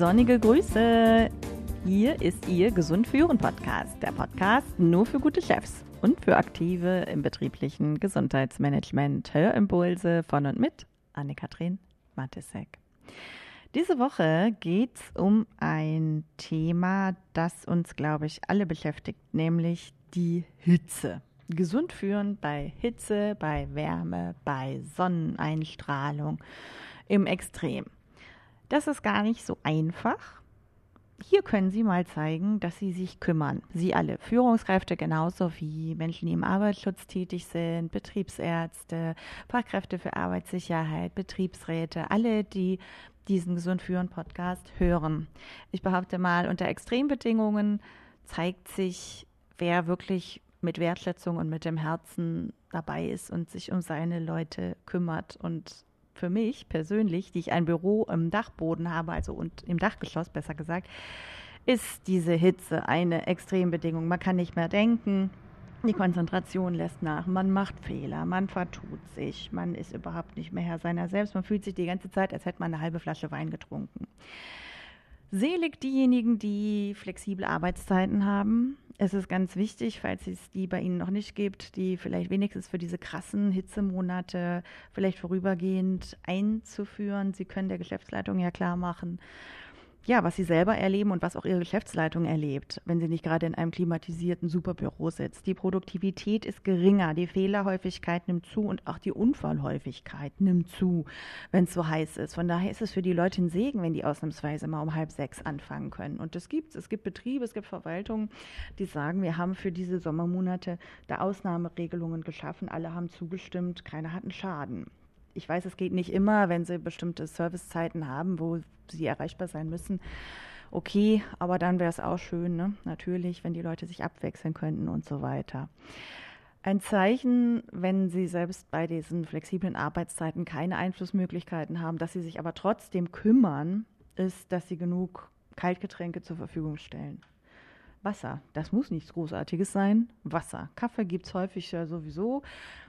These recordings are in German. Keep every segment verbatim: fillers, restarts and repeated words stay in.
Sonnige Grüße! Hier ist Ihr Gesund führen Podcast, der Podcast nur für gute Chefs und für Aktive im betrieblichen Gesundheitsmanagement. Hörimpulse von und mit Anne-Kathrin Matysek. Diese Woche geht es um ein Thema, das uns, glaube ich, alle beschäftigt, nämlich die Hitze. Gesund führen bei Hitze, bei Wärme, bei Sonneneinstrahlung im Extrem. Das ist gar nicht so einfach. Hier können Sie mal zeigen, dass Sie sich kümmern. Sie alle, Führungskräfte genauso wie Menschen, die im Arbeitsschutz tätig sind, Betriebsärzte, Fachkräfte für Arbeitssicherheit, Betriebsräte, alle, die diesen Gesund führen Podcast hören. Ich behaupte mal, unter Extrembedingungen zeigt sich, wer wirklich mit Wertschätzung und mit dem Herzen dabei ist und sich um seine Leute kümmert. Und für mich persönlich, die ich ein Büro im Dachboden habe, also und im Dachgeschoss besser gesagt, ist diese Hitze eine Extrembedingung. Man kann nicht mehr denken, die Konzentration lässt nach, man macht Fehler, man vertut sich, man ist überhaupt nicht mehr Herr seiner selbst, man fühlt sich die ganze Zeit, als hätte man eine halbe Flasche Wein getrunken. Selig diejenigen, die flexible Arbeitszeiten haben. Es ist ganz wichtig, falls es die bei Ihnen noch nicht gibt, die vielleicht wenigstens für diese krassen Hitzemonate vielleicht vorübergehend einzuführen. Sie können der Geschäftsleitung ja klar machen, ja, was Sie selber erleben und was auch Ihre Geschäftsleitung erlebt, wenn sie nicht gerade in einem klimatisierten Superbüro sitzt. Die Produktivität ist geringer, die Fehlerhäufigkeit nimmt zu und auch die Unfallhäufigkeit nimmt zu, wenn es so heiß ist. Von daher ist es für die Leute ein Segen, wenn die ausnahmsweise mal um halb sechs anfangen können. Und das gibt's. Es gibt Betriebe, es gibt Verwaltungen, die sagen, wir haben für diese Sommermonate da Ausnahmeregelungen geschaffen, alle haben zugestimmt, keiner hat einen Schaden. Ich weiß, es geht nicht immer, wenn Sie bestimmte Servicezeiten haben, wo Sie erreichbar sein müssen. Okay, aber dann wäre es auch schön, ne? Natürlich, wenn die Leute sich abwechseln könnten und so weiter. Ein Zeichen, wenn Sie selbst bei diesen flexiblen Arbeitszeiten keine Einflussmöglichkeiten haben, dass Sie sich aber trotzdem kümmern, ist, dass Sie genug Kaltgetränke zur Verfügung stellen. Wasser, das muss nichts Großartiges sein. Wasser. Kaffee gibt es häufig ja sowieso,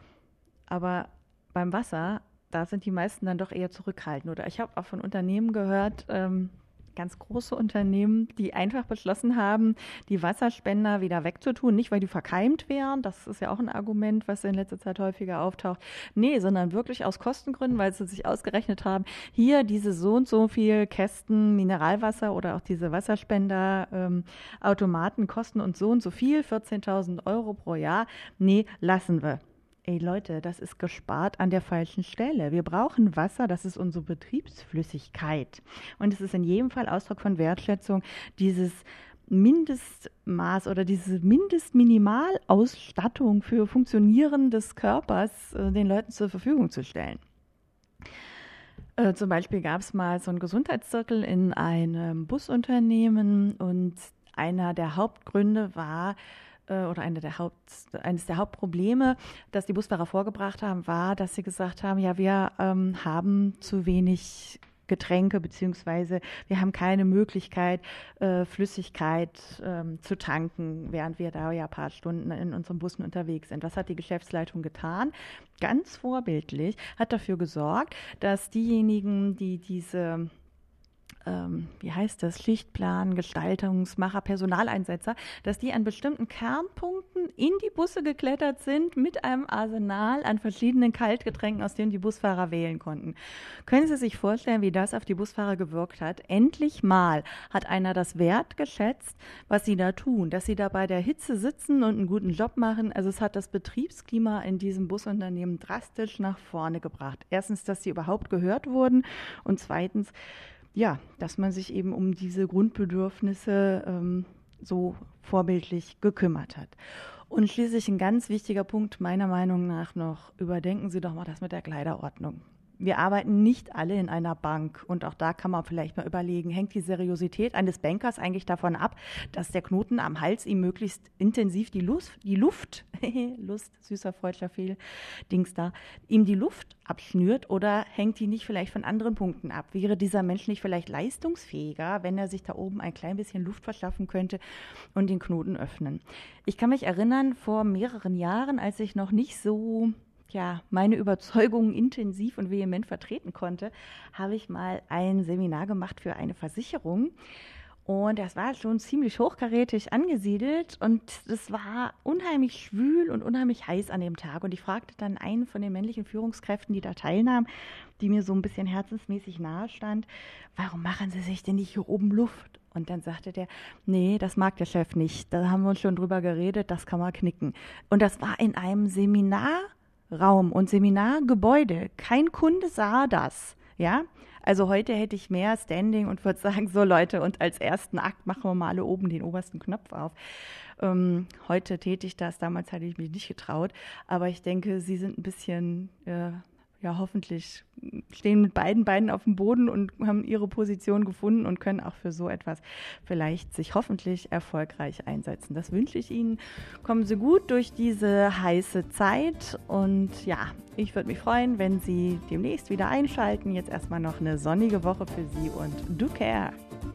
aber beim Wasser, da sind die meisten dann doch eher zurückhaltend. Oder ich habe auch von Unternehmen gehört, ähm, ganz große Unternehmen, die einfach beschlossen haben, die Wasserspender wieder wegzutun. Nicht, weil die verkeimt wären, das ist ja auch ein Argument, was in letzter Zeit häufiger auftaucht. Nee, sondern wirklich aus Kostengründen, weil sie sich ausgerechnet haben, hier diese so und so viel Kästen Mineralwasser oder auch diese Wasserspender, ähm, Automaten kosten uns so und so viel, vierzehntausend Euro pro Jahr. Nee, lassen wir. Ey Leute, das ist gespart an der falschen Stelle. Wir brauchen Wasser, das ist unsere Betriebsflüssigkeit. Und es ist in jedem Fall Ausdruck von Wertschätzung, dieses Mindestmaß oder diese Mindestminimalausstattung für Funktionieren des Körpers äh, den Leuten zur Verfügung zu stellen. Äh, zum Beispiel gab es mal so einen Gesundheitszirkel in einem Busunternehmen und einer der Hauptgründe war, oder eine der Haupt, eines der Hauptprobleme, das die Busfahrer vorgebracht haben, war, dass sie gesagt haben, ja, wir ähm, haben zu wenig Getränke, beziehungsweise wir haben keine Möglichkeit, äh, Flüssigkeit ähm, zu tanken, während wir da ja ein paar Stunden in unseren Bussen unterwegs sind. Was hat die Geschäftsleitung getan? Ganz vorbildlich, hat dafür gesorgt, dass diejenigen, die diese Ähm, wie heißt das, Schichtplan, Gestaltungsmacher, Personaleinsetzer, dass die an bestimmten Kernpunkten in die Busse geklettert sind mit einem Arsenal an verschiedenen Kaltgetränken, aus denen die Busfahrer wählen konnten. Können Sie sich vorstellen, wie das auf die Busfahrer gewirkt hat? Endlich mal hat einer das wertgeschätzt, was sie da tun, dass sie da bei der Hitze sitzen und einen guten Job machen. Also es hat das Betriebsklima in diesem Busunternehmen drastisch nach vorne gebracht. Erstens, dass sie überhaupt gehört wurden und zweitens, ja, dass man sich eben um diese Grundbedürfnisse ähm, so vorbildlich gekümmert hat. Und schließlich ein ganz wichtiger Punkt meiner Meinung nach noch, überdenken Sie doch mal das mit der Kleiderordnung. Wir arbeiten nicht alle in einer Bank und auch da kann man vielleicht mal überlegen, hängt die Seriosität eines Bankers eigentlich davon ab, dass der Knoten am Hals ihm möglichst intensiv die Luft, die Luft, Lust, süßer freudscher Fehl, Dings da, ihm die Luft abschnürt oder hängt die nicht vielleicht von anderen Punkten ab? Wäre dieser Mensch nicht vielleicht leistungsfähiger, wenn er sich da oben ein klein bisschen Luft verschaffen könnte und den Knoten öffnen? Ich kann mich erinnern, vor mehreren Jahren, als ich noch nicht so ja, meine Überzeugungen intensiv und vehement vertreten konnte, habe ich mal ein Seminar gemacht für eine Versicherung. Und das war schon ziemlich hochkarätig angesiedelt und es war unheimlich schwül und unheimlich heiß an dem Tag. Und ich fragte dann einen von den männlichen Führungskräften, die da teilnahmen, die mir so ein bisschen herzensmäßig nahe stand, warum machen Sie sich denn nicht hier oben Luft? Und dann sagte der, nee, das mag der Chef nicht. Da haben wir uns schon drüber geredet, das kann man knicken. Und das war in einem Seminarraum und Seminargebäude. Kein Kunde sah das, ja. Also heute hätte ich mehr Standing und würde sagen, so Leute, und als ersten Akt machen wir mal alle oben den obersten Knopf auf. Ähm, heute täte ich das, damals hatte ich mich nicht getraut, aber ich denke, Sie sind ein bisschen, äh, ja hoffentlich, stehen mit beiden Beinen auf dem Boden und haben ihre Position gefunden und können auch für so etwas vielleicht sich hoffentlich erfolgreich einsetzen. Das wünsche ich Ihnen. Kommen Sie gut durch diese heiße Zeit und ja, ich würde mich freuen, wenn Sie demnächst wieder einschalten. Jetzt erstmal noch eine sonnige Woche für Sie und do care!